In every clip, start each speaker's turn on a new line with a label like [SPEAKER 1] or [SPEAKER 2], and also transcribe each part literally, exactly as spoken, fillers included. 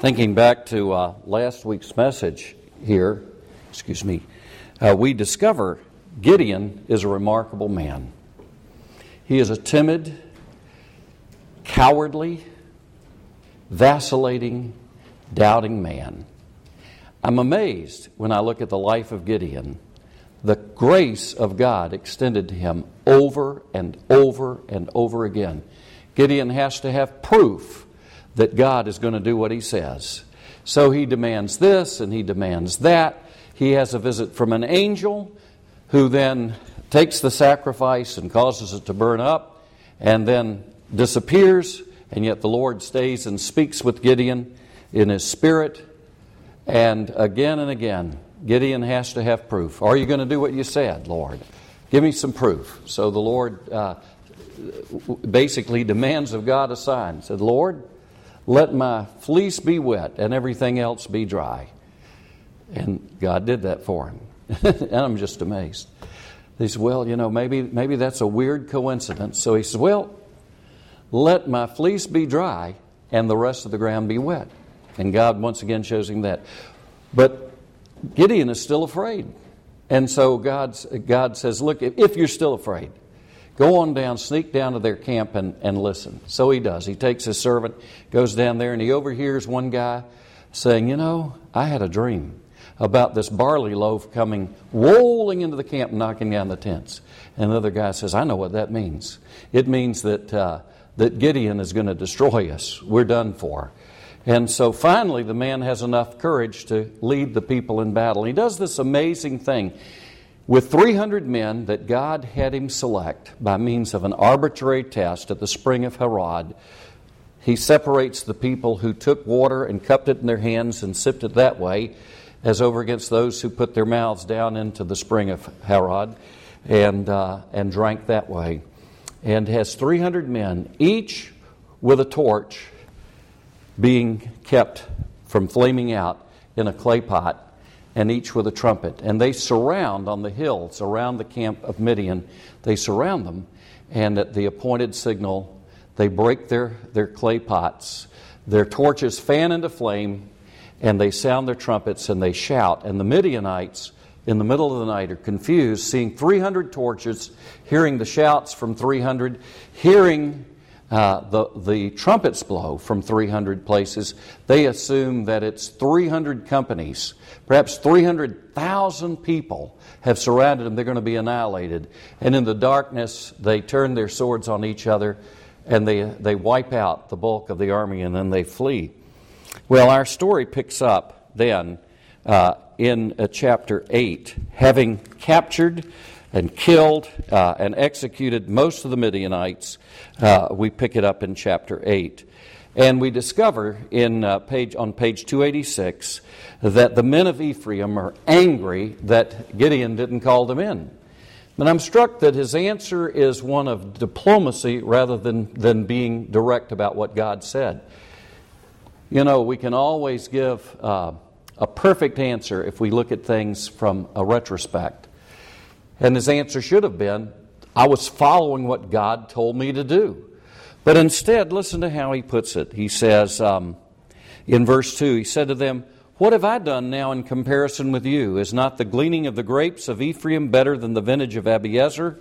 [SPEAKER 1] Thinking back to uh, last week's message here, excuse me, uh, we discover Gideon is a remarkable man. He is a timid, cowardly, vacillating, doubting man. I'm amazed when I look at the life of Gideon, the grace of God extended to him over and over and over again. Gideon has to have proof that God is going to do what he says. So he demands this and he demands that. He has a visit from an angel who then takes the sacrifice and causes it to burn up and then disappears, and yet the Lord stays and speaks with Gideon in his spirit. And again and again, Gideon has to have proof. Are you going to do what you said, Lord? Give me some proof. So the Lord uh, basically demands of God a sign. He said, Lord, let my fleece be wet and everything else be dry. And God did that for him. And I'm just amazed. He said, well, you know, maybe maybe that's a weird coincidence. So he says, well, let my fleece be dry and the rest of the ground be wet. And God once again shows him that. But Gideon is still afraid. And so God's, God says, look, if, if you're still afraid, go on down, sneak down to their camp and, and listen. So he does. He takes his servant, goes down there, and he overhears one guy saying, you know, I had a dream about this barley loaf coming rolling into the camp and knocking down the tents. And the other guy says, I know what that means. It means that uh, that Gideon is going to destroy us. We're done for. And so finally the man has enough courage to lead the people in battle. He does this amazing thing. With three hundred men that God had him select by means of an arbitrary test at the spring of Harod, he separates the people who took water and cupped it in their hands and sipped it that way, as over against those who put their mouths down into the spring of Harod and uh, and drank that way. And has three hundred men, each with a torch, being kept from flaming out in a clay pot, and each with a trumpet. And they surround on the hills around the camp of Midian. They surround them, and at the appointed signal, they break their, their clay pots. Their torches fan into flame, and they sound their trumpets, and they shout. And the Midianites, in the middle of the night, are confused, seeing three hundred torches, hearing the shouts from three hundred, hearing Uh, the, the trumpets blow from three hundred places. They assume that it's three hundred companies, perhaps three hundred thousand people have surrounded them. They're going to be annihilated. And in the darkness, they turn their swords on each other and they, they wipe out the bulk of the army, and then they flee. Well, our story picks up then uh, in uh, chapter eight, having captured and killed uh, and executed most of the Midianites. Uh, we pick it up in chapter eight. And we discover in uh, page on page two eighty-six that the men of Ephraim are angry that Gideon didn't call them in. But I'm struck that his answer is one of diplomacy rather than, than being direct about what God said. You know, we can always give uh, a perfect answer if we look at things from a retrospect. And his answer should have been, I was following what God told me to do. But instead, listen to how he puts it. He says um, in verse two, he said to them, what have I done now in comparison with you? Is not the gleaning of the grapes of Ephraim better than the vintage of Abiezer?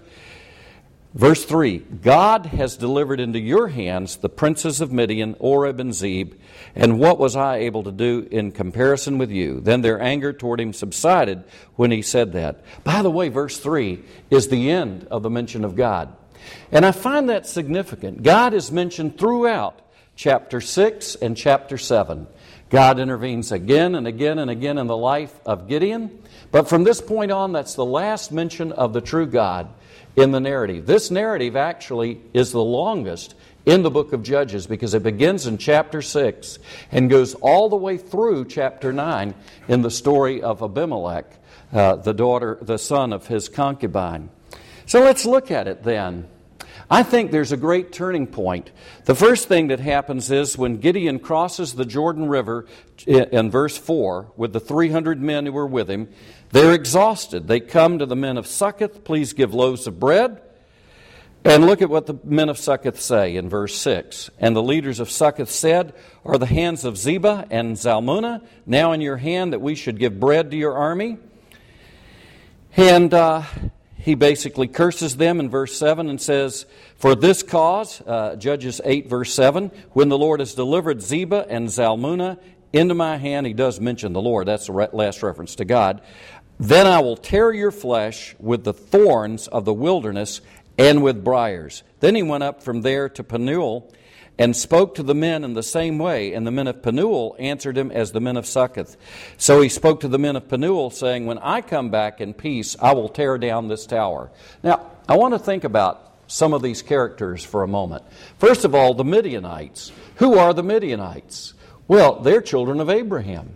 [SPEAKER 1] Verse three, God has delivered into your hands the princes of Midian, Oreb and Zeb, and what was I able to do in comparison with you? Then their anger toward him subsided when he said that. By the way, verse three is the end of the mention of God. And I find that significant. God is mentioned throughout chapter six and chapter seven. God intervenes again and again and again in the life of Gideon. But from this point on, that's the last mention of the true God in the narrative. This narrative actually is the longest in the book of Judges because it begins in chapter six and goes all the way through chapter nine in the story of Abimelech, uh, the daughter, the son of his concubine. So let's look at it then. I think there's a great turning point. The first thing that happens is when Gideon crosses the Jordan River in verse four with the three hundred men who were with him, they're exhausted. They come to the men of Succoth, please give loaves of bread. And look at what the men of Succoth say in verse six. And the leaders of Succoth said, Are the hands of Zebah and Zalmunna now in your hand that we should give bread to your army? And uh, he basically curses them in verse seven and says, For this cause, uh, Judges eight verse seven, when the Lord has delivered Zebah and Zalmunna into my hand, he does mention the Lord, that's the last reference to God, then I will tear your flesh with the thorns of the wilderness and with briars. Then he went up from there to Penuel and spoke to the men in the same way. And the men of Penuel answered him as the men of Succoth. So he spoke to the men of Penuel, saying, When I come back in peace, I will tear down this tower. Now, I want to think about some of these characters for a moment. First of all, the Midianites. Who are the Midianites? Well, they're children of Abraham.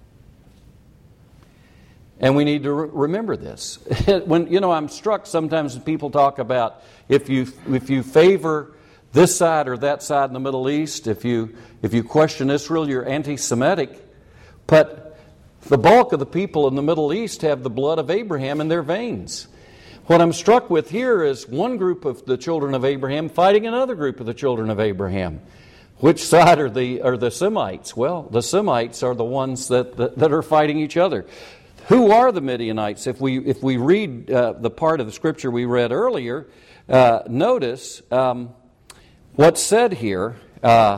[SPEAKER 1] And we need to re- remember this. When you know, I'm struck sometimes when people talk about if you if you favor this side or that side in the Middle East, if you if you question Israel, you're anti-Semitic. But the bulk of the people in the Middle East have the blood of Abraham in their veins. What I'm struck with here is one group of the children of Abraham fighting another group of the children of Abraham. Which side are the are the Semites? Well, the Semites are the ones that that, that are fighting each other. Who are the Midianites? If we if we read uh, the part of the scripture we read earlier, uh, notice um, what's said here uh,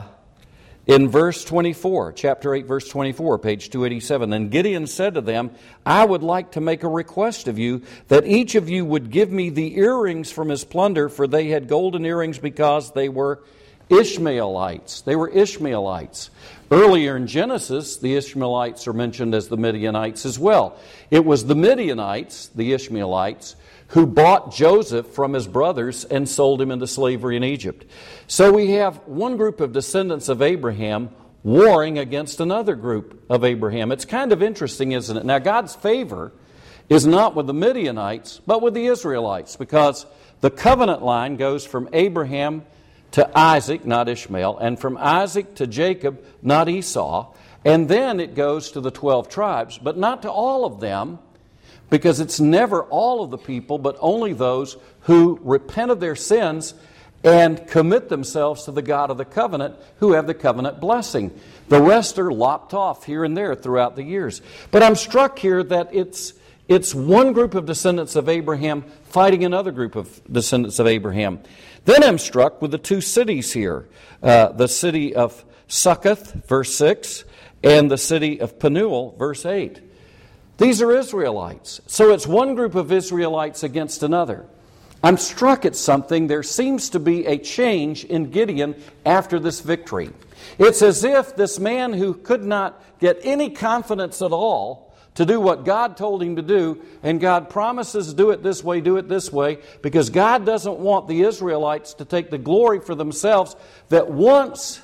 [SPEAKER 1] in verse twenty-four, chapter eight, verse twenty-four, page two eighty-seven. Then Gideon said to them, I would like to make a request of you, that each of you would give me the earrings from his plunder, for they had golden earrings because they were Ishmaelites. They were Ishmaelites. Earlier in Genesis, the Ishmaelites are mentioned as the Midianites as well. It was the Midianites, the Ishmaelites, who bought Joseph from his brothers and sold him into slavery in Egypt. So we have one group of descendants of Abraham warring against another group of Abraham. It's kind of interesting, isn't it? Now, God's favor is not with the Midianites, but with the Israelites, because the covenant line goes from Abraham to Isaac, not Ishmael, and from Isaac to Jacob, not Esau. And then it goes to the twelve tribes, but not to all of them, because it's never all of the people, but only those who repent of their sins and commit themselves to the God of the covenant, who have the covenant blessing. The rest are lopped off here and there throughout the years. But I'm struck here that it's it's one group of descendants of Abraham fighting another group of descendants of Abraham. Then I'm struck with the two cities here, uh, the city of Succoth, verse six, and the city of Penuel, verse eight. These are Israelites. So it's one group of Israelites against another. I'm struck at something. There seems to be a change in Gideon after this victory. It's as if this man who could not get any confidence at all to do what God told him to do, and God promises do it this way, do it this way, because God doesn't want the Israelites to take the glory for themselves, that once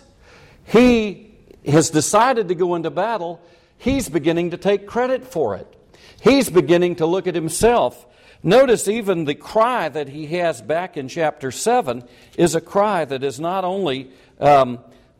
[SPEAKER 1] he has decided to go into battle, he's beginning to take credit for it. He's beginning to look at himself. Notice even the cry that he has back in chapter seven is a cry that is not only um,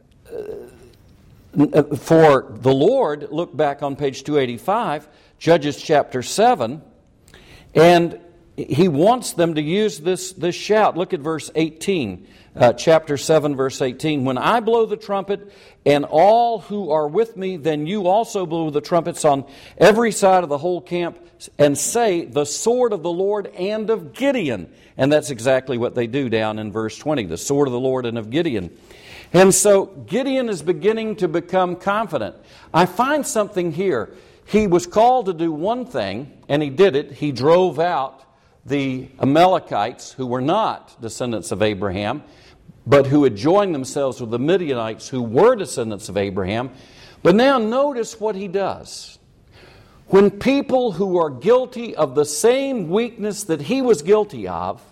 [SPEAKER 1] for the Lord. Look back on page two eighty-five, Judges chapter seven, and he wants them to use this, this shout. Look at verse eighteen, uh, chapter seven, verse eighteen. When I blow the trumpet, and all who are with me, then you also blow the trumpets on every side of the whole camp, and say, the sword of the Lord and of Gideon. And that's exactly what they do down in verse twenty, the sword of the Lord and of Gideon. And so Gideon is beginning to become confident. I find something here. He was called to do one thing, and he did it. He drove out the Amalekites, who were not descendants of Abraham, but who had joined themselves with the Midianites, who were descendants of Abraham. But now notice what he does. When people who are guilty of the same weakness that he was guilty of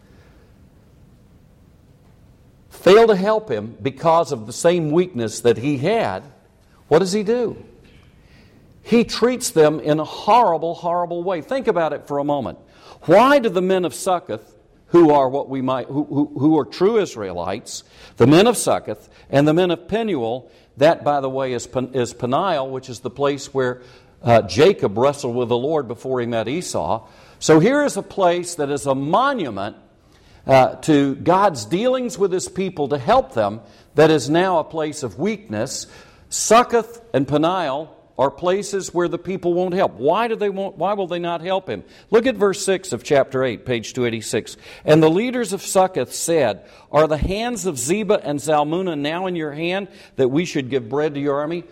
[SPEAKER 1] fail to help him because of the same weakness that he had, what does he do? He treats them in a horrible, horrible way. Think about it for a moment. Why do the men of Succoth, who are what we might, who, who, who are true Israelites, the men of Succoth and the men of Penuel, that by the way is, is Peniel, which is the place where uh, Jacob wrestled with the Lord before he met Esau. So here is a place that is a monument uh, to God's dealings with His people to help them that is now a place of weakness, Succoth and Peniel are places where the people won't help. Why do they want, why will they not help him? Look at verse six of chapter eight, page two eighty-six. And the leaders of Succoth said, "Are the hands of Zebah and Zalmunna now in your hand, that we should give bread to your army?"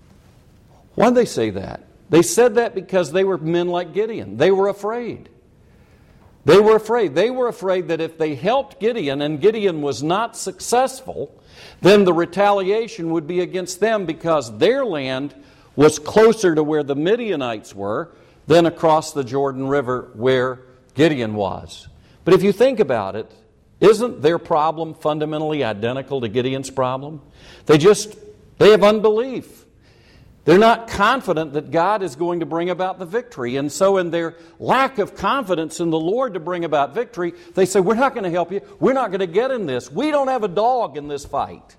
[SPEAKER 1] Why did they say that? They said that because they were men like Gideon. They were afraid. They were afraid. They were afraid that if they helped Gideon and Gideon was not successful, then the retaliation would be against them because their land was closer to where the Midianites were than across the Jordan River where Gideon was. But if you think about it, isn't their problem fundamentally identical to Gideon's problem? They just, they have unbelief. They're not confident that God is going to bring about the victory. And so in their lack of confidence in the Lord to bring about victory, they say, we're not going to help you. We're not going to get in this. We don't have a dog in this fight.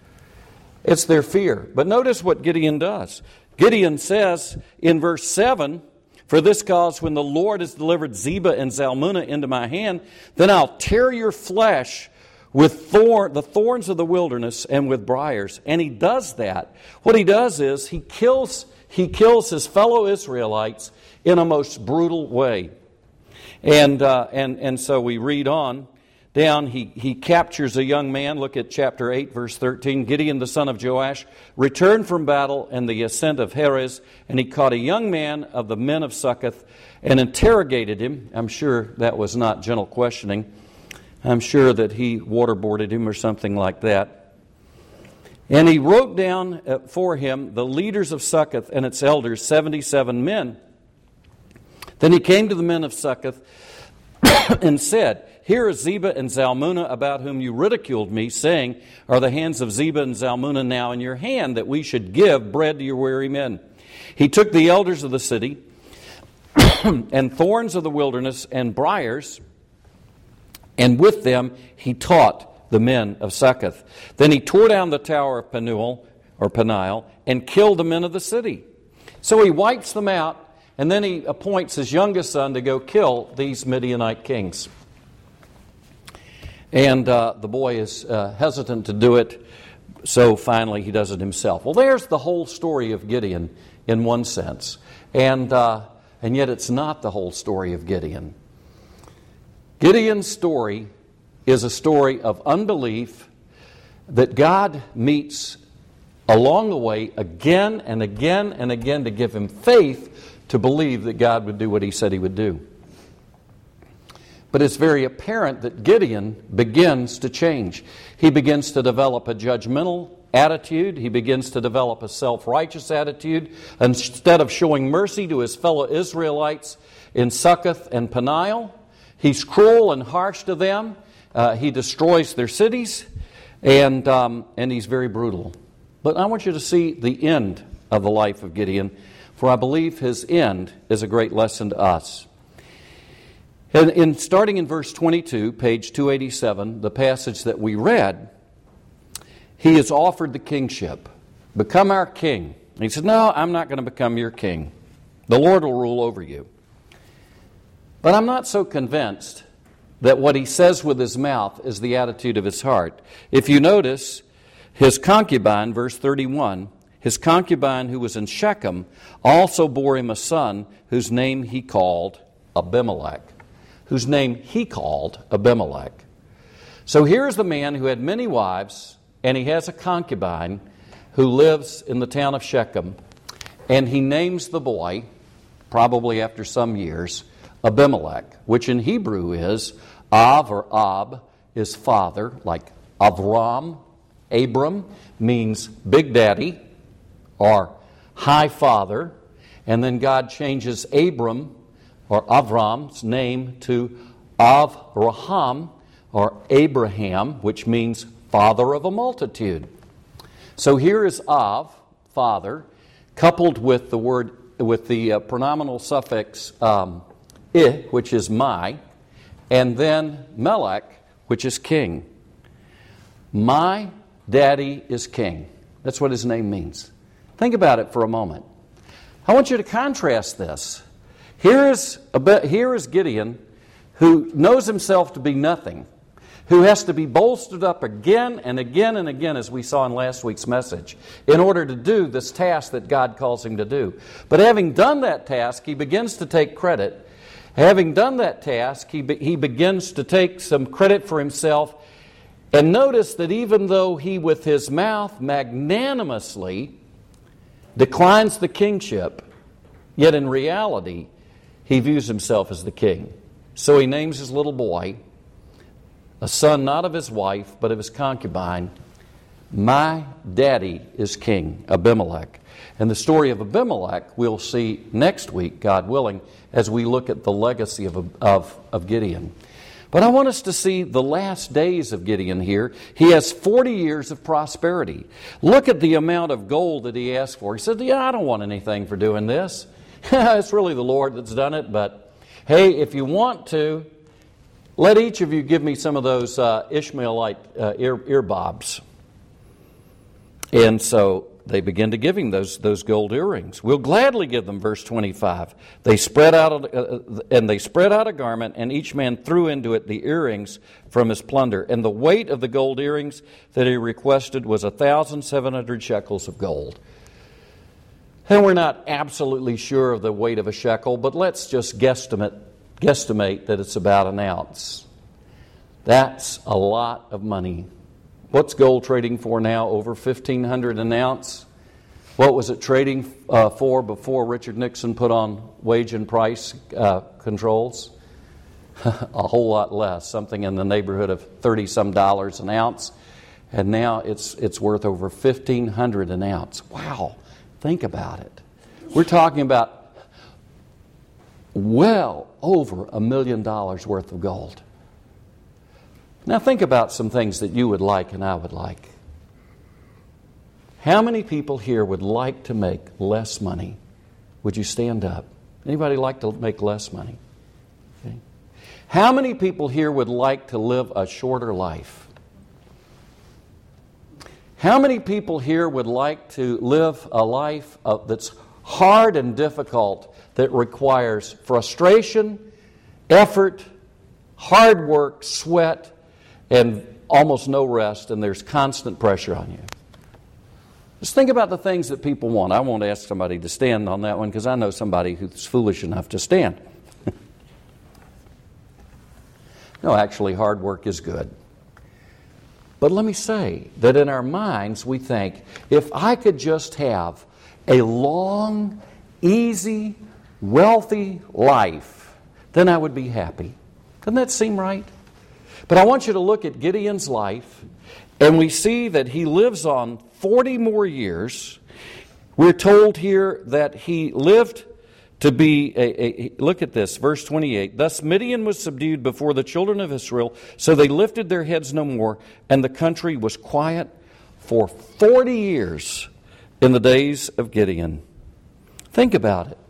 [SPEAKER 1] It's their fear. But notice what Gideon does. Gideon says in verse seven, "For this cause, when the Lord has delivered Zebah and Zalmunna into my hand, then I'll tear your flesh with thorn, the thorns of the wilderness and with briars." And he does that. What he does is he kills, he kills his fellow Israelites in a most brutal way. And, uh, and, and so we read on down, he, he captures a young man. Look at chapter eight, verse thirteen. "Gideon the son of Joash returned from battle and the ascent of Heres, and he caught a young man of the men of Succoth and interrogated him." I'm sure that was not gentle questioning. I'm sure that he waterboarded him or something like that. "And he wrote down for him the leaders of Succoth and its elders, seventy-seven men. Then he came to the men of Succoth and said, 'Here is Zebah and Zalmunna, about whom you ridiculed me, saying, Are the hands of Zebah and Zalmunna now in your hand, that we should give bread to your weary men?' He took the elders of the city and thorns of the wilderness and briars, and with them he taught the men of Succoth. Then he tore down the tower of Penuel, or Peniel, and killed the men of the city." So he wipes them out, and then he appoints his youngest son to go kill these Midianite kings. And uh, the boy is uh, hesitant to do it, so finally he does it himself. Well, there's the whole story of Gideon in one sense. And, uh, and yet it's not the whole story of Gideon. Gideon's story is a story of unbelief that God meets along the way again and again and again to give him faith to believe that God would do what he said he would do. But it's very apparent that Gideon begins to change. He begins to develop a judgmental attitude. He begins to develop a self-righteous attitude. Instead of showing mercy to his fellow Israelites in Succoth and Peniel, he's cruel and harsh to them. Uh, he destroys their cities, and, um, and he's very brutal. But I want you to see the end of the life of Gideon, for I believe his end is a great lesson to us. And in, starting in verse twenty-two, page two eighty-seven, the passage that we read, he is offered the kingship. Become our king. And he said, no, I'm not going to become your king. The Lord will rule over you. But I'm not so convinced that what he says with his mouth is the attitude of his heart. If you notice, his concubine, verse thirty-one, his concubine who was in Shechem also bore him a son whose name he called Abimelech. Whose name he called Abimelech. So here's the man who had many wives, and he has a concubine who lives in the town of Shechem, and he names the boy, probably after some years, Abimelech, which in Hebrew is Av or Ab is father, like Avram. Abram means big daddy or high father, and then God changes Abram or Avram's name to Avraham or Abraham, which means father of a multitude. So here is Av, father, coupled with the word with the uh, pronominal suffix um, I, which is my, and then Melech, which is king. My daddy is king. That's what his name means. Think about it for a moment. I want you to contrast this. Here is, a, here is Gideon, who knows himself to be nothing. who has to be bolstered up again and again and again, as we saw in last week's message, in order to do this task that God calls him to do. But having done that task, he begins to take credit. Having done that task, he, be, he begins to take some credit for himself. And notice that even though he with his mouth magnanimously declines the kingship, yet in reality, he views himself as the king. So he names his little boy, a son not of his wife, but of his concubine, my daddy is king, Abimelech. And the story of Abimelech we'll see next week, God willing, as we look at the legacy of, of, of Gideon. But I want us to see the last days of Gideon here. He has forty years of prosperity. Look at the amount of gold that he asked for. He said, yeah, I don't want anything for doing this. It's really the Lord that's done it, but hey, if you want to, let each of you give me some of those uh, Ishmaelite uh, ear, ear bobs. And so they begin to give him those, those gold earrings. We'll gladly give them, verse twenty-five. They spread out, uh, and they spread out a garment, and each man threw into it the earrings from his plunder. And the weight of the gold earrings that he requested was a thousand seven hundred shekels of gold. And we're not absolutely sure of the weight of a shekel, but let's just guesstimate guesstimate that it's about an ounce. That's a lot of money. What's gold trading for now? Over fifteen hundred dollars an ounce. What was it trading uh, for before Richard Nixon put on wage and price uh, controls? A whole lot less, something in the neighborhood of thirty some dollars an ounce. And now it's it's worth over fifteen hundred dollars an ounce. Wow, think about it. We're talking about well over a million dollars worth of gold. Now think about some things that you would like and I would like. How many people here would like to make less money? Would you stand up? Anybody like to make less money? Okay. How many people here would like to live a shorter life? How many people here would like to live a life of, that's hard and difficult, that requires frustration, effort, hard work, sweat, and almost no rest, and there's constant pressure on you? Just think about the things that people want. I won't ask somebody to stand on that one because I know somebody who's foolish enough to stand. No, actually, hard work is good. But let me say that in our minds we think, if I could just have a long, easy, wealthy life, then I would be happy. Doesn't that seem right? But I want you to look at Gideon's life, and we see that he lives on forty more years. We're told here that he lived to be, a, a, look at this, verse twenty-eight. Thus Midian was subdued before the children of Israel, so they lifted their heads no more, and the country was quiet for forty years in the days of Gideon. Think about it.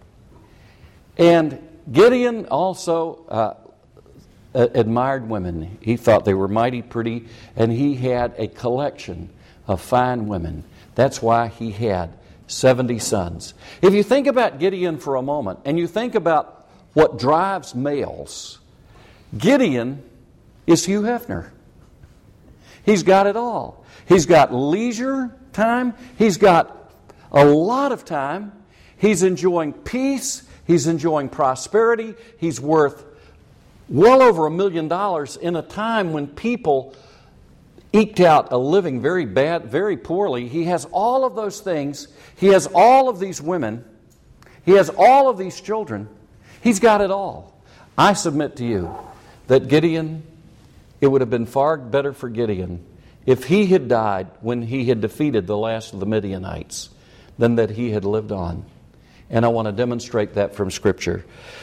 [SPEAKER 1] And Gideon also uh, admired women. He thought they were mighty pretty, and he had a collection of fine women. That's why he had seventy sons. If you think about Gideon for a moment, and you think about what drives males, Gideon is Hugh Hefner. He's got it all. He's got leisure time. He's got a lot of time. He's enjoying peace. He's enjoying prosperity. He's worth well over a million dollars in a time when people eked out a living very bad, very poorly. He has all of those things. He has all of these women. He has all of these children. He's got it all. I submit to you that Gideon, it would have been far better for Gideon if he had died when he had defeated the last of the Midianites than that he had lived on. And I want to demonstrate that from Scripture.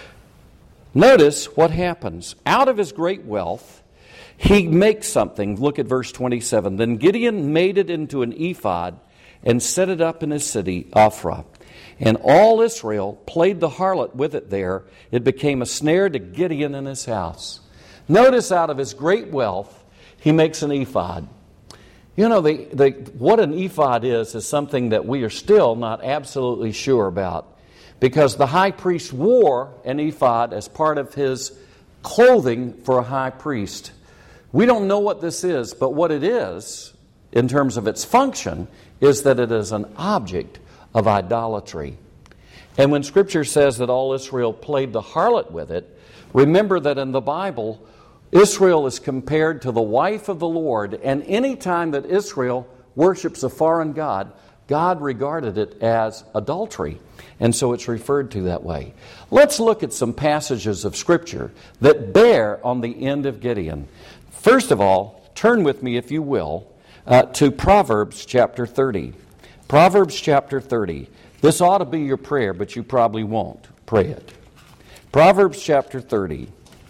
[SPEAKER 1] Notice what happens. Out of his great wealth, he makes something. Look at verse twenty-seven. Then Gideon made it into an ephod and set it up in his city, Ophrah. And all Israel played the harlot with it there. It became a snare to Gideon in his house. Notice out of his great wealth, he makes an ephod. You know, the, the, what an ephod is, is something that we are still not absolutely sure about. Because the high priest wore an ephod as part of his clothing for a high priest. We don't know what this is, but what it is, in terms of its function, is that it is an object of idolatry. And when Scripture says that all Israel played the harlot with it, remember that in the Bible, Israel is compared to the wife of the Lord, and any time that Israel worships a foreign god, God regarded it as adultery, and so it's referred to that way. Let's look at some passages of Scripture that bear on the end of Gideon. First of all, turn with me, if you will, uh, to Proverbs chapter thirty. Proverbs chapter thirty. This ought to be your prayer, but you probably won't pray it. Proverbs chapter thirty.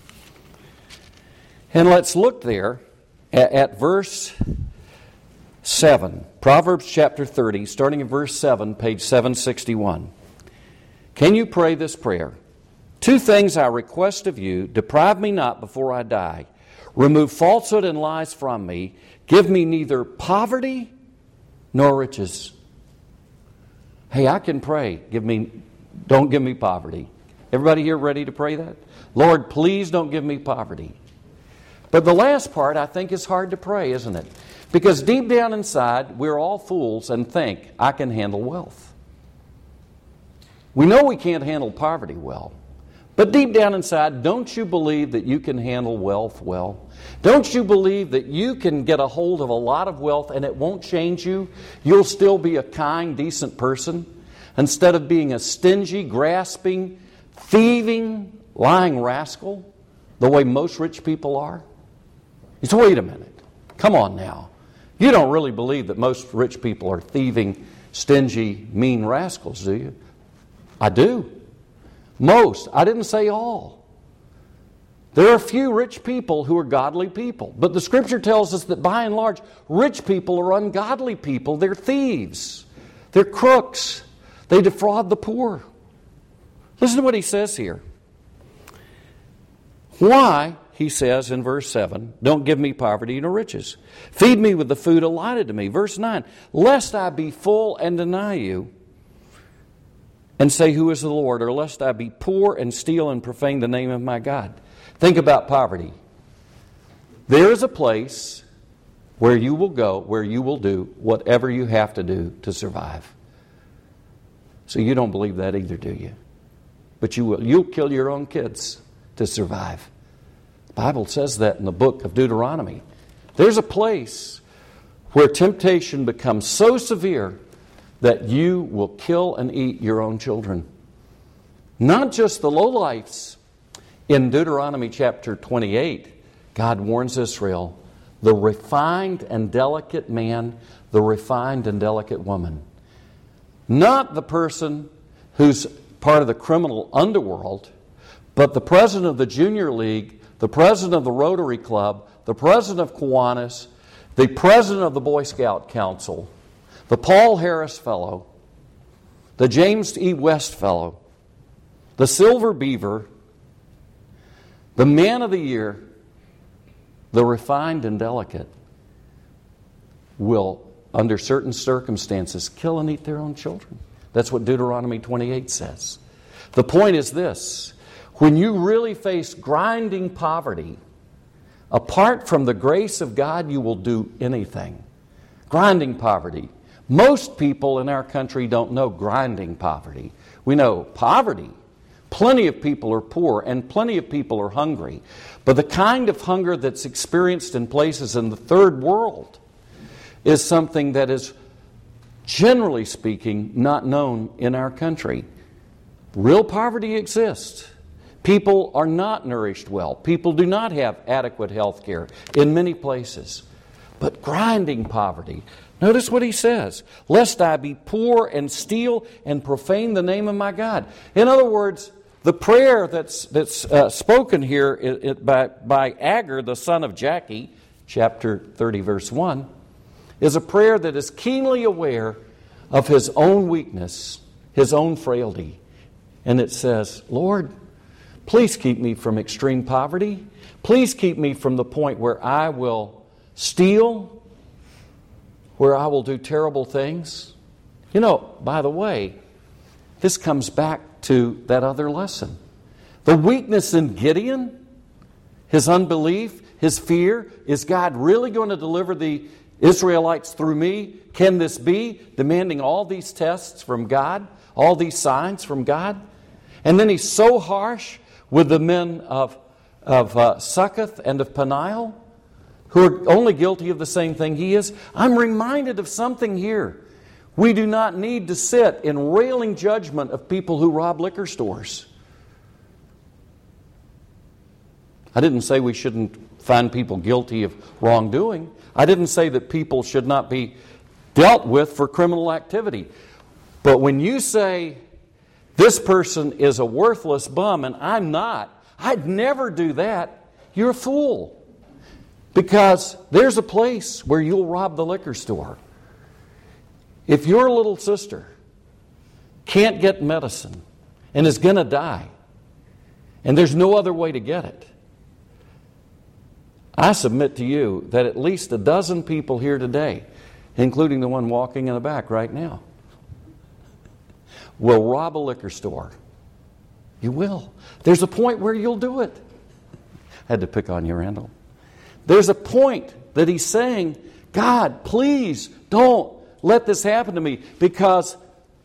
[SPEAKER 1] And let's look there at, at verse seven. Proverbs chapter thirty, starting in verse seven, page seven sixty-one. Can you pray this prayer? Two things I request of you: deprive me not before I die. Remove falsehood and lies from me. Give me neither poverty nor riches. Hey, I can pray. Give me, don't give me poverty. Everybody here ready to pray that? Lord, please don't give me poverty. But the last part, I think, is hard to pray, isn't it? Because deep down inside, we're all fools and think, I can handle wealth. We know we can't handle poverty well. But deep down inside, don't you believe that you can handle wealth well? Don't you believe that you can get a hold of a lot of wealth and it won't change you? You'll still be a kind, decent person instead of being a stingy, grasping, thieving, lying rascal the way most rich people are? You say, wait a minute. Come on now. You don't really believe that most rich people are thieving, stingy, mean rascals, do you? I do. Most. I didn't say all. There are a few rich people who are godly people. But the Scripture tells us that by and large, rich people are ungodly people. They're thieves. They're crooks. They defraud the poor. Listen to what he says here. Why, he says in verse seven, don't give me poverty nor riches. Feed me with the food allotted to me. Verse nine, lest I be full and deny you, and say, who is the Lord? Or lest I be poor and steal and profane the name of my God. Think about poverty. There is a place where you will go, where you will do whatever you have to do to survive. So you don't believe that either, do you? But you will. You'll kill your own kids to survive. The Bible says that in the book of Deuteronomy. There's a place where temptation becomes so severe that you will kill and eat your own children. Not just the lowlifes. In Deuteronomy chapter twenty-eight, God warns Israel, the refined and delicate man, the refined and delicate woman. Not the person who's part of the criminal underworld, but the president of the Junior League, the president of the Rotary Club, the president of Kiwanis, the president of the Boy Scout Council, the Paul Harris Fellow, the James E. West Fellow, the Silver Beaver, the Man of the Year, the refined and delicate, will, under certain circumstances, kill and eat their own children. That's what Deuteronomy twenty-eight says. The point is this: when you really face grinding poverty, apart from the grace of God, you will do anything. Grinding poverty. Most people in our country don't know grinding poverty. We know poverty. Plenty of people are poor and plenty of people are hungry. But the kind of hunger that's experienced in places in the third world is something that is, generally speaking, not known in our country. Real poverty exists. People are not nourished well. People do not have adequate health care in many places. But grinding poverty. Notice what he says. Lest I be poor and steal and profane the name of my God. In other words, the prayer that's that's uh, spoken here it, it, by, by Agur, the son of Jackie, chapter thirty, verse one, is a prayer that is keenly aware of his own weakness, his own frailty. And it says, Lord, please keep me from extreme poverty. Please keep me from the point where I will steal, where I will do terrible things. You know, by the way, this comes back to that other lesson. The weakness in Gideon, his unbelief, his fear. Is God really going to deliver the Israelites through me? Can this be? Demanding all these tests from God, all these signs from God. And then he's so harsh with the men of, of uh, Succoth and of Peniel, who are only guilty of the same thing he is. I'm reminded of something here. We do not need to sit in railing judgment of people who rob liquor stores. I didn't say we shouldn't find people guilty of wrongdoing. I didn't say that people should not be dealt with for criminal activity. But when you say, this person is a worthless bum and I'm not, I'd never do that, you're a fool. Because there's a place where you'll rob the liquor store. If your little sister can't get medicine and is going to die, and there's no other way to get it, I submit to you that at least a dozen people here today, including the one walking in the back right now, will rob a liquor store. You will. There's a point where you'll do it. I had to pick on you, Randall. There's a point that he's saying, God, please don't let this happen to me, because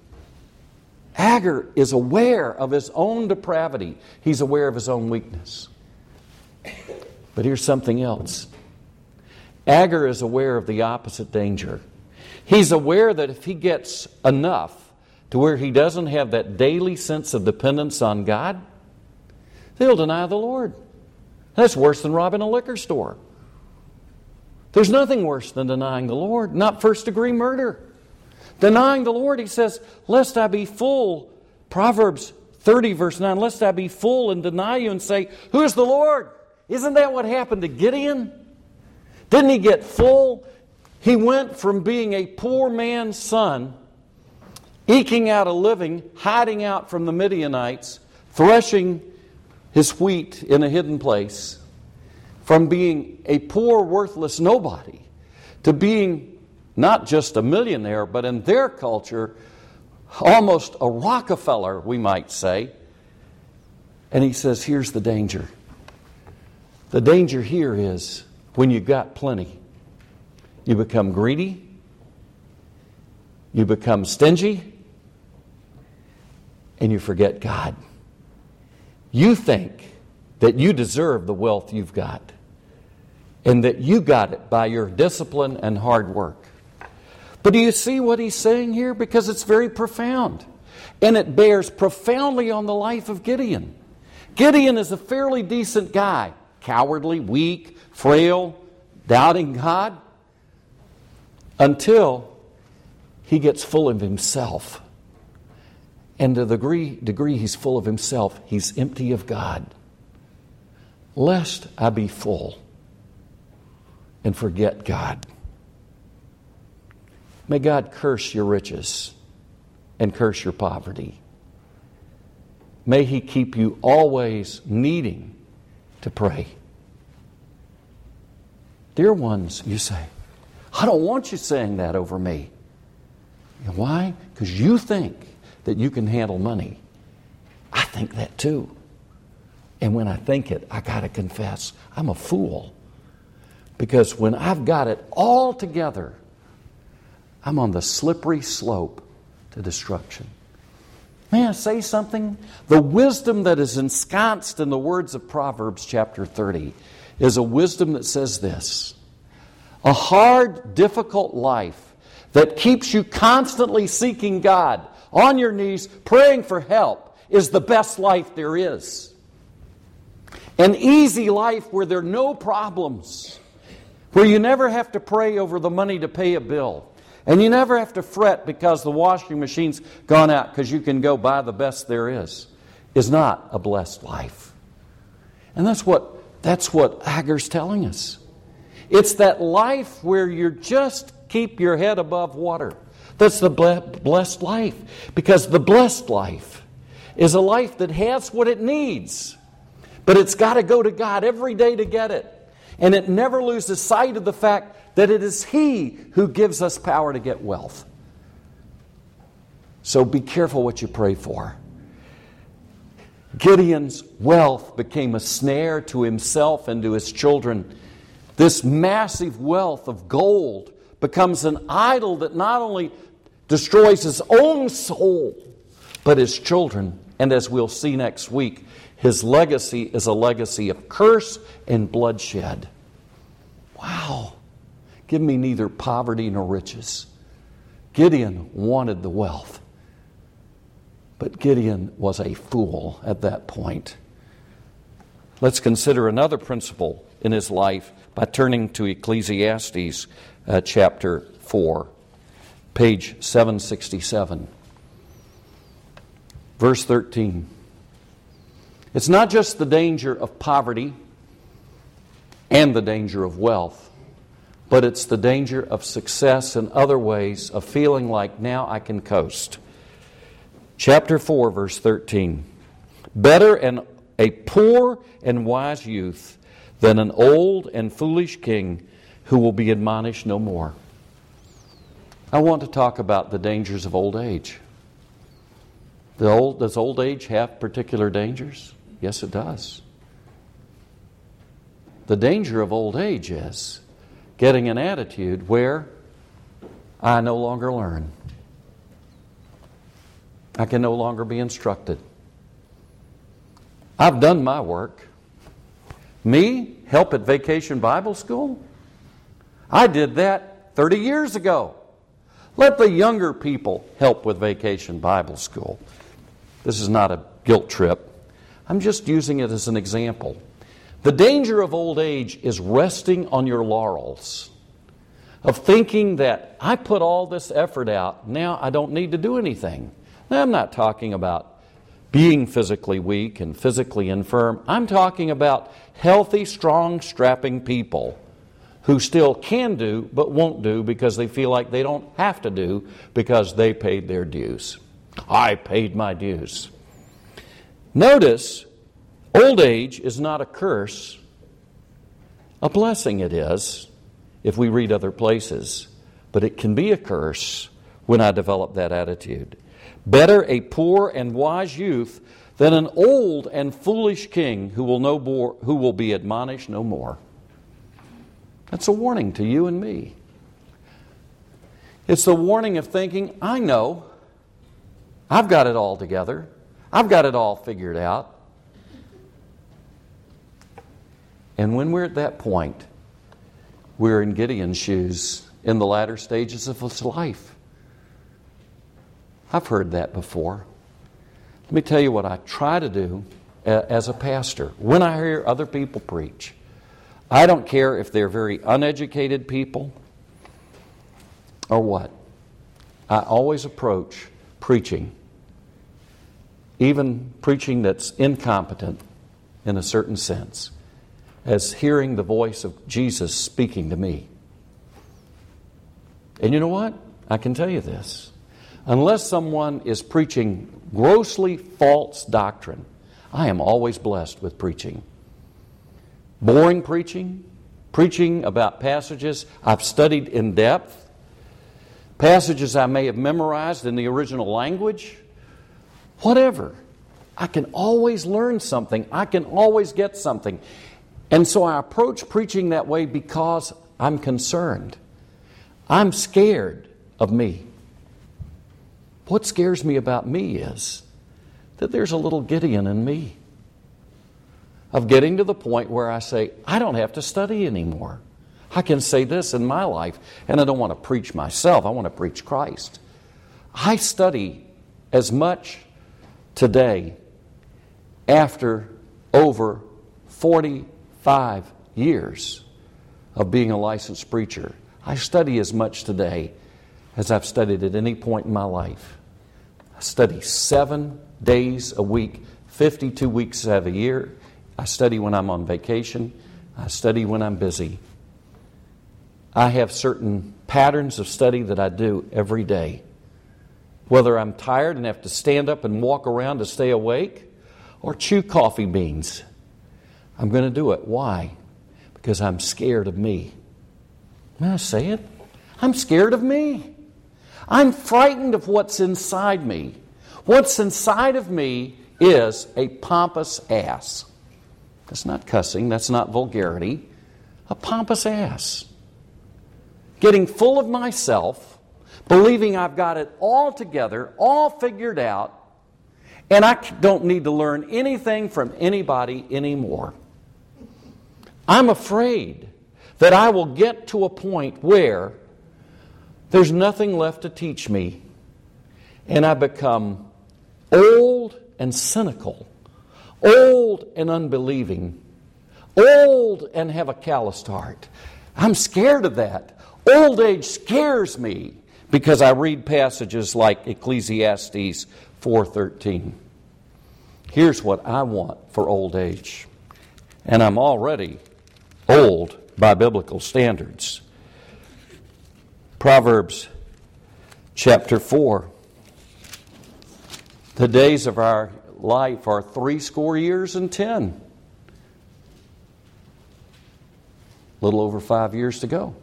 [SPEAKER 1] Agur is aware of his own depravity. He's aware of his own weakness. But here's something else. Agur is aware of the opposite danger. He's aware that if he gets enough to where he doesn't have that daily sense of dependence on God, he'll deny the Lord. That's worse than robbing a liquor store. There's nothing worse than denying the Lord, not first degree murder. Denying the Lord, he says, lest I be full, Proverbs thirty verse nine, lest I be full and deny you and say, who is the Lord? Isn't that what happened to Gideon? Didn't he get full? He went from being a poor man's son, eking out a living, hiding out from the Midianites, threshing his wheat in a hidden place, from being a poor, worthless nobody to being not just a millionaire, but in their culture, almost a Rockefeller, we might say. And he says, here's the danger. The danger here is when you've got plenty, you become greedy, you become stingy, and you forget God. You think that you deserve the wealth you've got, and that you got it by your discipline and hard work. But do you see what he's saying here? Because it's very profound. And it bears profoundly on the life of Gideon. Gideon is a fairly decent guy. Cowardly, weak, frail, doubting God. Until he gets full of himself. And to the degree, degree he's full of himself, he's empty of God. Lest I be full and forget God. May God curse your riches and curse your poverty. May He keep you always needing to pray. Dear ones, you say, I don't want you saying that over me. You know why? Because you think that you can handle money. I think that too. And when I think it, I got to confess, I'm a fool. Because when I've got it all together, I'm on the slippery slope to destruction. May I say something? The wisdom that is ensconced in the words of Proverbs chapter thirty is a wisdom that says this: a hard, difficult life that keeps you constantly seeking God, on your knees, praying for help, is the best life there is. An easy life where there are no problems, where you never have to pray over the money to pay a bill, and you never have to fret because the washing machine's gone out because you can go buy the best there is, is not a blessed life. And that's what that's what Agur's telling us. It's that life where you just keep your head above water. That's the blessed life. Because the blessed life is a life that has what it needs, but it's got to go to God every day to get it. And it never loses sight of the fact that it is He who gives us power to get wealth. So be careful what you pray for. Gideon's wealth became a snare to himself and to his children. This massive wealth of gold becomes an idol that not only destroys his own soul, but his children. And as we'll see next week, his legacy is a legacy of curse and bloodshed. Wow. Give me neither poverty nor riches. Gideon wanted the wealth. But Gideon was a fool at that point. Let's consider another principle in his life by turning to Ecclesiastes uh, chapter four, page seven sixty-seven. Verse thirteen. It's not just the danger of poverty and the danger of wealth, but it's the danger of success in other ways, of feeling like now I can coast. Chapter four, verse thirteen. Better an, a poor and wise youth than an old and foolish king who will be admonished no more. I want to talk about the dangers of old age. The old, does old age have particular dangers? Yes, it does. The danger of old age is getting an attitude where I no longer learn. I can no longer be instructed. I've done my work. Me, help at Vacation Bible School? I did that thirty years ago. Let the younger people help with Vacation Bible School. This is not a guilt trip. I'm just using it as an example. The danger of old age is resting on your laurels, of thinking that I put all this effort out, now I don't need to do anything. Now, I'm not talking about being physically weak and physically infirm. I'm talking about healthy, strong, strapping people who still can do but won't do because they feel like they don't have to do because they paid their dues. I paid my dues. Notice, old age is not a curse. A blessing it is, if we read other places. But it can be a curse when I develop that attitude. Better a poor and wise youth than an old and foolish king who will no more, who will be admonished no more. That's a warning to you and me. It's the warning of thinking, I know. I've got it all together. I've got it all figured out. And when we're at that point, we're in Gideon's shoes in the latter stages of his life. I've heard that before. Let me tell you what I try to do as a pastor. When I hear other people preach, I don't care if they're very uneducated people or what. I always approach preaching, even preaching that's incompetent in a certain sense, as hearing the voice of Jesus speaking to me. And you know what? I can tell you this. Unless someone is preaching grossly false doctrine, I am always blessed with preaching. Boring preaching, preaching about passages I've studied in depth, passages I may have memorized in the original language, whatever. I can always learn something. I can always get something. And so I approach preaching that way because I'm concerned. I'm scared of me. What scares me about me is that there's a little Gideon in me, of getting to the point where I say, I don't have to study anymore. I can say this in my life, and I don't want to preach myself. I want to preach Christ. I study as much today after over forty-five years of being a licensed preacher. I study as much today as I've studied at any point in my life. I study seven days a week, fifty-two weeks out of a year. I study when I'm on vacation. I study when I'm busy. I have certain patterns of study that I do every day. Whether I'm tired and have to stand up and walk around to stay awake or chew coffee beans, I'm going to do it. Why? Because I'm scared of me. May I say it? I'm scared of me. I'm frightened of what's inside me. What's inside of me is a pompous ass. That's not cussing. That's not vulgarity. A pompous ass. Getting full of myself, believing I've got it all together, all figured out, and I don't need to learn anything from anybody anymore. I'm afraid that I will get to a point where there's nothing left to teach me, and I become old and cynical, old and unbelieving, old and have a calloused heart. I'm scared of that. Old age scares me because I read passages like Ecclesiastes four thirteen. Here's what I want for old age, and I'm already old by biblical standards. Proverbs chapter four. The days of our life are three score years and ten. A little over five years to go.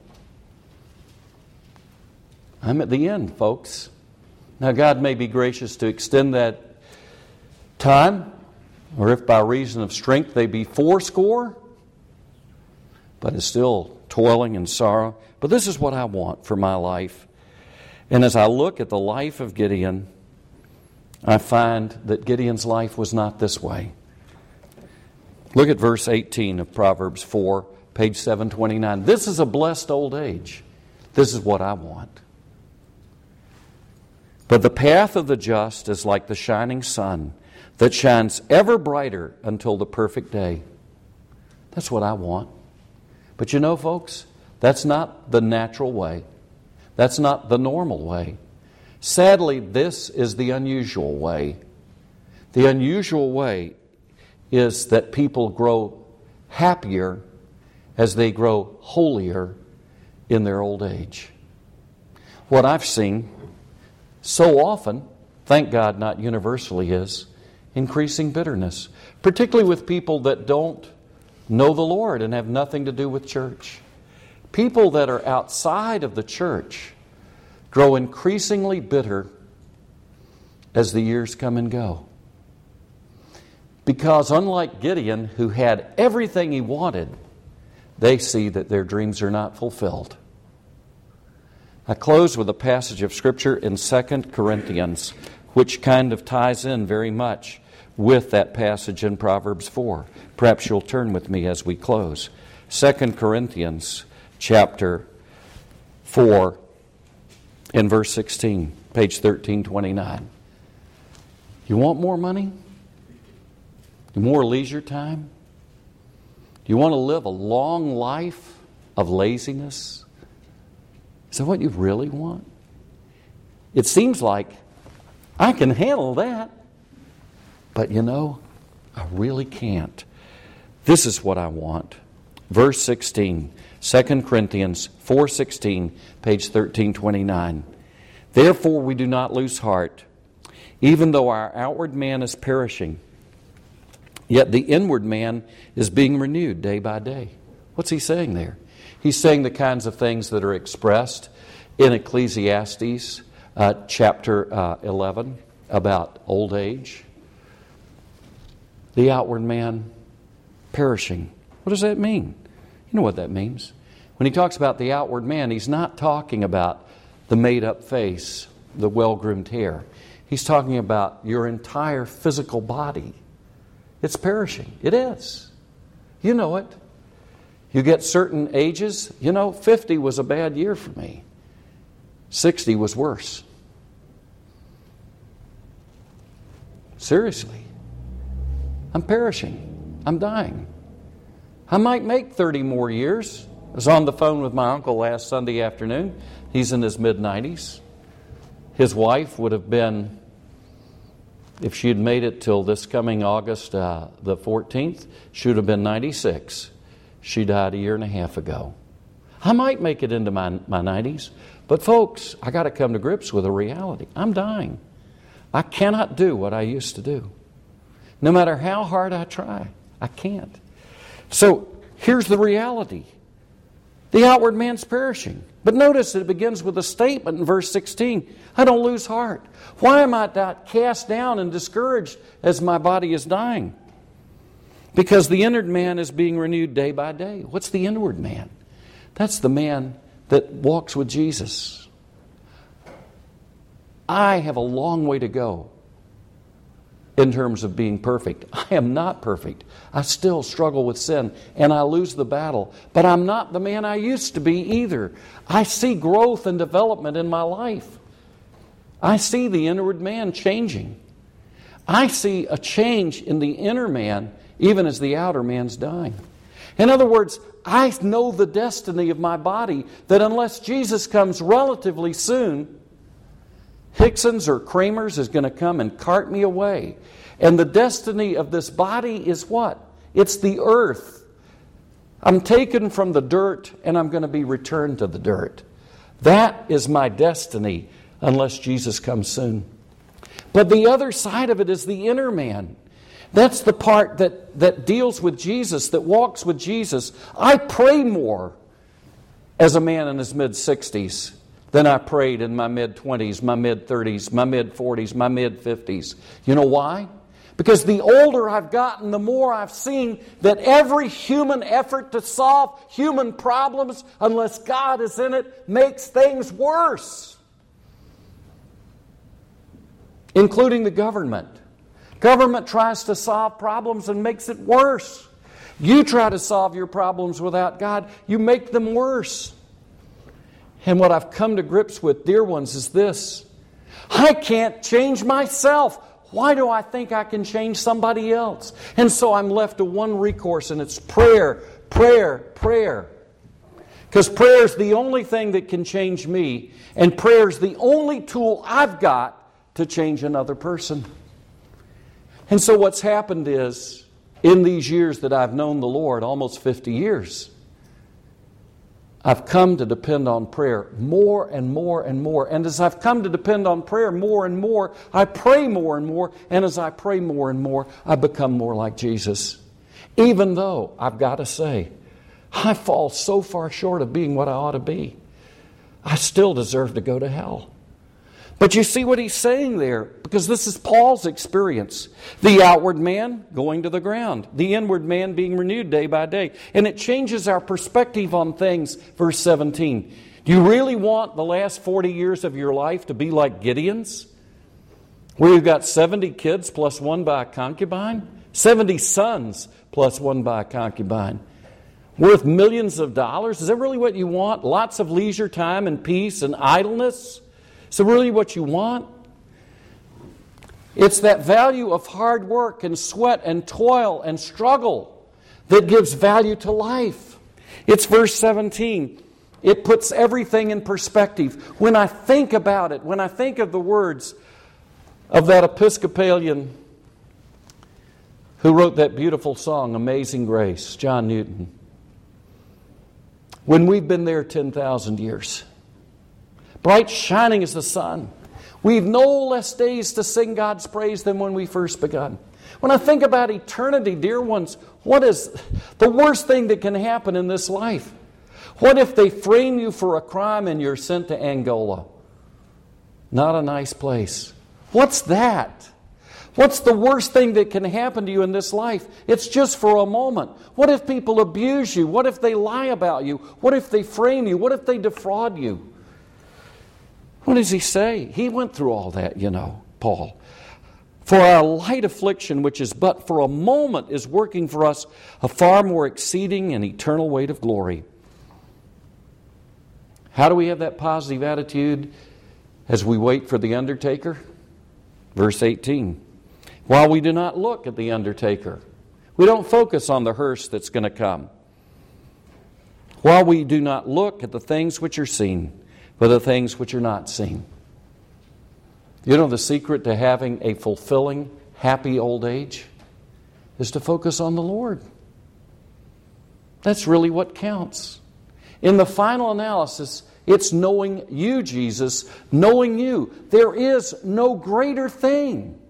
[SPEAKER 1] I'm at the end, folks. Now, God may be gracious to extend that time, or if by reason of strength they be fourscore, but it's still toiling and sorrow. But this is what I want for my life. And as I look at the life of Gideon, I find that Gideon's life was not this way. Look at verse eighteen of Proverbs four, page seven twenty-nine. This is a blessed old age. This is what I want. But the path of the just is like the shining sun that shines ever brighter until the perfect day. That's what I want. But you know, folks, that's not the natural way. That's not the normal way. Sadly, this is the unusual way. The unusual way is that people grow happier as they grow holier in their old age. What I've seen so often, thank God not universally, is increasing bitterness, particularly with people that don't know the Lord and have nothing to do with church. People that are outside of the church grow increasingly bitter as the years come and go. Because unlike Gideon, who had everything he wanted, they see that their dreams are not fulfilled. I close with a passage of Scripture in Second Corinthians, which kind of ties in very much with that passage in Proverbs four. Perhaps you'll turn with me as we close. Second Corinthians chapter four in verse sixteen, page thirteen twenty-nine. You want more money? More leisure time? You want to live a long life of laziness? Is that what you really want? It seems like I can handle that. But you know, I really can't. This is what I want. Verse sixteen, Second Corinthians four sixteen, page thirteen twenty-nine. Therefore we do not lose heart, even though our outward man is perishing, yet the inward man is being renewed day by day. What's he saying there? He's saying the kinds of things that are expressed in Ecclesiastes uh, chapter uh, eleven about old age. The outward man perishing. What does that mean? You know what that means. When he talks about the outward man, he's not talking about the made-up face, the well-groomed hair. He's talking about your entire physical body. It's perishing. It is. You know it. You get certain ages. You know, fifty was a bad year for me. sixty was worse. Seriously. I'm perishing. I'm dying. I might make thirty more years. I was on the phone with my uncle last Sunday afternoon. He's in his mid nineties. His wife would have been, if she had made it till this coming August uh, the fourteenth, she would have been ninety-six. She died a year and a half ago. I might make it into my, my nineties, but folks, I got to come to grips with a reality. I'm dying. I cannot do what I used to do. No matter how hard I try, I can't. So here's the reality. The outward man's perishing, But notice it begins with a statement in verse sixteen. I don't lose heart. Why am I not cast down and discouraged as my body is dying? Because the inward man is being renewed day by day. What's the inward man? That's the man that walks with Jesus. I have a long way to go in terms of being perfect. I am not perfect. I still struggle with sin and I lose the battle. But I'm not the man I used to be either. I see growth and development in my life. I see the inward man changing. I see a change in the inner man even as the outer man's dying. In other words, I know the destiny of my body that unless Jesus comes relatively soon, Hickson's or Kramer's is going to come and cart me away. And the destiny of this body is what? It's the earth. I'm taken from the dirt and I'm going to be returned to the dirt. That is my destiny unless Jesus comes soon. But the other side of it is the inner man. That's the part that, that deals with Jesus, that walks with Jesus. I pray more as a man in his mid-sixties than I prayed in my mid-twenties, my mid-thirties, my mid-forties, my mid-fifties. You know why? Because the older I've gotten, the more I've seen that every human effort to solve human problems, unless God is in it, makes things worse. Including the government. Government tries to solve problems and makes it worse. You try to solve your problems without God, you make them worse. And what I've come to grips with, dear ones, is this. I can't change myself. Why do I think I can change somebody else? And so I'm left to one recourse, and it's prayer, prayer, prayer. Because prayer is the only thing that can change me, and prayer is the only tool I've got to change another person. And so what's happened is, in these years that I've known the Lord, almost fifty years, I've come to depend on prayer more and more and more. And as I've come to depend on prayer more and more, I pray more and more. And as I pray more and more, I become more like Jesus. Even though, I've got to say, I fall so far short of being what I ought to be. I still deserve to go to hell. But you see what he's saying there, because this is Paul's experience. The outward man going to the ground, the inward man being renewed day by day. And it changes our perspective on things. Verse seventeen. Do you really want the last forty years of your life to be like Gideon's? Where you've got seventy kids plus one by a concubine? seventy sons plus one by a concubine. Worth millions of dollars? Is that really what you want? Lots of leisure time and peace and idleness? Is it really what you want? It's that value of hard work and sweat and toil and struggle that gives value to life. It's verse seventeen. It puts everything in perspective. When I think about it, when I think of the words of that Episcopalian who wrote that beautiful song, Amazing Grace, John Newton. When we've been there ten thousand years, bright shining as the sun, we've no less days to sing God's praise than when we first begun. When I think about eternity, dear ones, what is the worst thing that can happen in this life? What if they frame you for a crime and you're sent to Angola? Not a nice place. What's that? What's the worst thing that can happen to you in this life? It's just for a moment. What if people abuse you? What if they lie about you? What if they frame you? What if they defraud you? What does he say? He went through all that, you know, Paul. For our light affliction, which is but for a moment, is working for us a far more exceeding and eternal weight of glory. How do we have that positive attitude as we wait for the undertaker? Verse eighteen. While we do not look at the undertaker, we don't focus on the hearse that's going to come. While we do not look at the things which are seen, but the things which are not seen. You know, the secret to having a fulfilling, happy old age is to focus on the Lord. That's really what counts. In the final analysis, it's knowing you, Jesus, knowing you. There is no greater thing.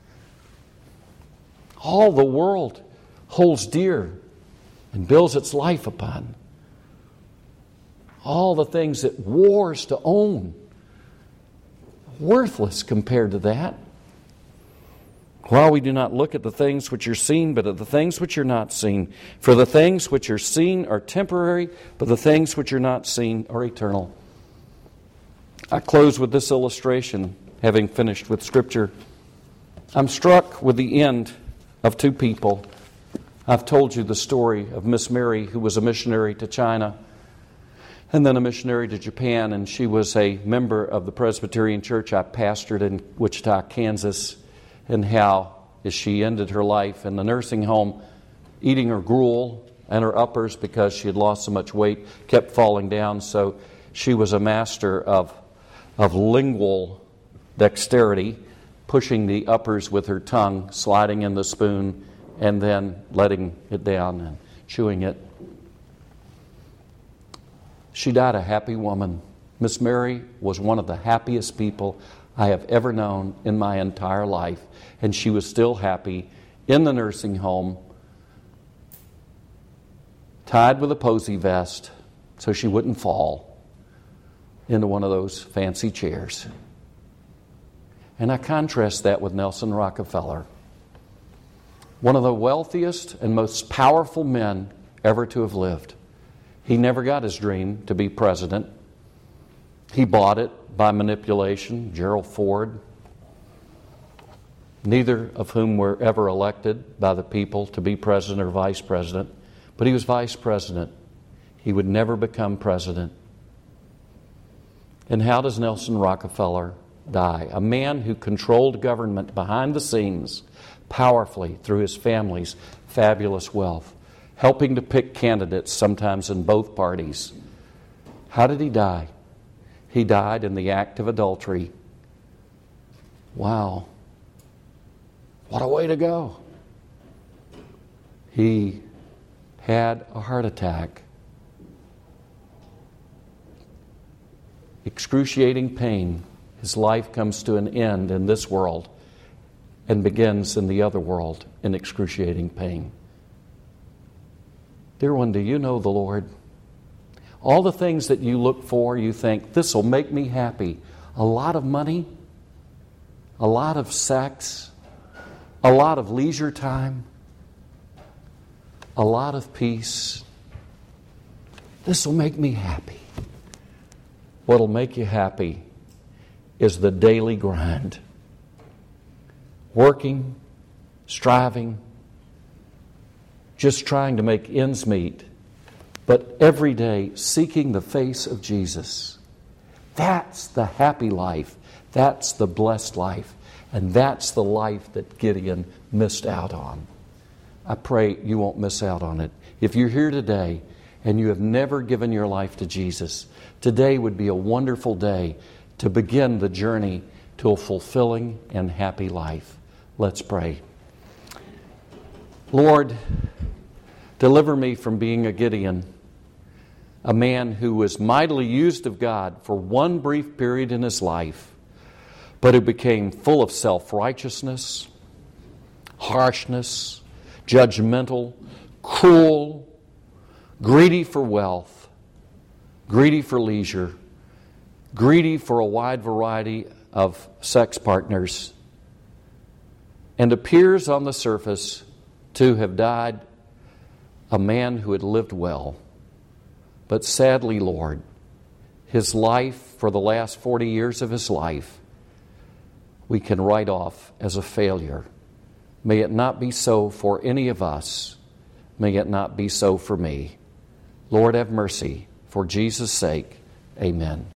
[SPEAKER 1] All the world holds dear and builds its life upon. All the things that wars to own. Worthless compared to that. While we do not look at the things which are seen, but at the things which are not seen. For the things which are seen are temporary, but the things which are not seen are eternal. I close with this illustration, having finished with Scripture. I'm struck with the end of two people. I've told you the story of Miss Mary, who was a missionary to China and then a missionary to Japan, and she was a member of the Presbyterian Church I pastored in Wichita, Kansas, and how as she ended her life in the nursing home, eating her gruel and her uppers because she had lost so much weight, kept falling down. So she was a master of, of lingual dexterity, pushing the uppers with her tongue, sliding in the spoon, and then letting it down and chewing it. She died a happy woman. Miss Mary was one of the happiest people I have ever known in my entire life. And she was still happy in the nursing home, tied with a posy vest so she wouldn't fall into one of those fancy chairs. And I contrast that with Nelson Rockefeller, one of the wealthiest and most powerful men ever to have lived. He never got his dream to be president. He bought it by manipulation, Gerald Ford, neither of whom were ever elected by the people to be president or vice president. But he was vice president. He would never become president. And how does Nelson Rockefeller die? A man who controlled government behind the scenes powerfully through his family's fabulous wealth, helping to pick candidates sometimes in both parties. How did he die? He died in the act of adultery. Wow. What a way to go. He had a heart attack. Excruciating pain. His life comes to an end in this world and begins in the other world in excruciating pain. Dear one, do you know the Lord? All the things that you look for, you think, this will make me happy. A lot of money, a lot of sex, a lot of leisure time, a lot of peace. This will make me happy. What will make you happy is the daily grind. Working, striving, just trying to make ends meet, but every day seeking the face of Jesus. That's the happy life. That's the blessed life. And that's the life that Gideon missed out on. I pray you won't miss out on it. If you're here today and you have never given your life to Jesus, today would be a wonderful day to begin the journey to a fulfilling and happy life. Let's pray. Lord, deliver me from being a Gideon, a man who was mightily used of God for one brief period in his life, but who became full of self-righteousness, harshness, judgmental, cruel, greedy for wealth, greedy for leisure, greedy for a wide variety of sex partners, and appears on the surface to have died a man who had lived well. But sadly, Lord, his life for the last forty years of his life, we can write off as a failure. May it not be so for any of us. May it not be so for me. Lord, have mercy. For Jesus' sake, amen.